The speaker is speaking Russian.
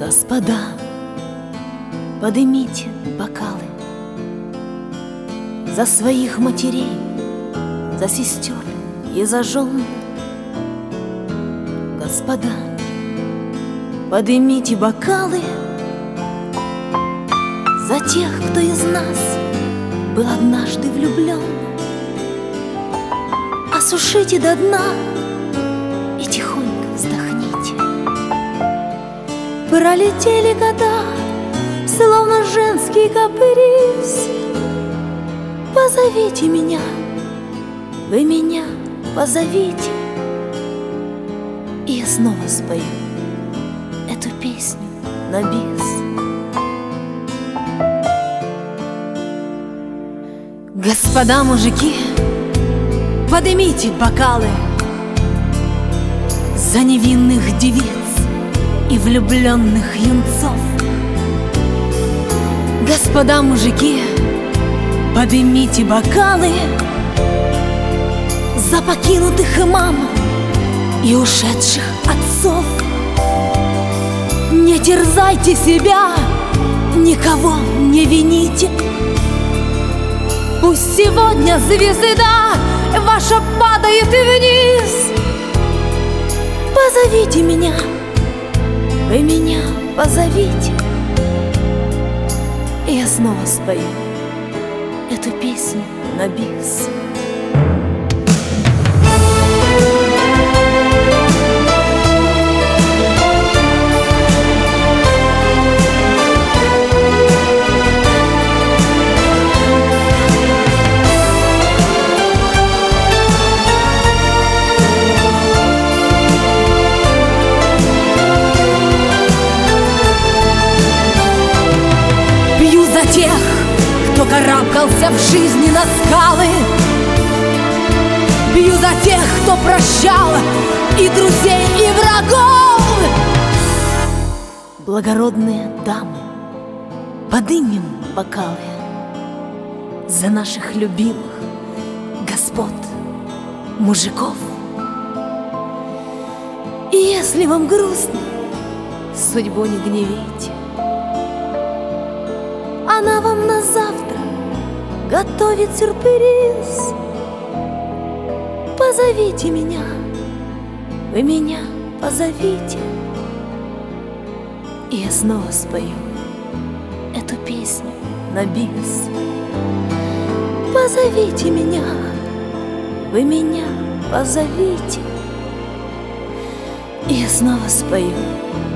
Господа, подымите бокалы за своих матерей, за сестер и за жен. Господа, подымите бокалы за тех, кто из нас был однажды влюблен. Осушите до дна и тихонько вздохните. Пролетели года, словно женский каприз. Позовите меня, вы меня позовите, и я снова спою эту песню на бис. Господа мужики, подымите бокалы за невинных девиц и влюбленных юнцов. Господа мужики, подымите бокалы за покинутых мам и ушедших отцов. Не терзайте себя, никого не вините. Пусть сегодня звезда ваша падает вниз. Позовите меня, вы меня позовите, и я снова спою эту песню на бис. Тех, кто карабкался в жизни на скалы, бью за тех, кто прощал и друзей, и врагов. Благородные дамы, подымем бокалы за наших любимых господ, мужиков. И если вам грустно, судьбу не гневите, она вам на завтра готовит сюрприз. Позовите меня, вы меня позовите, и я снова спою эту песню на бис. Позовите меня, вы меня позовите, и я снова спою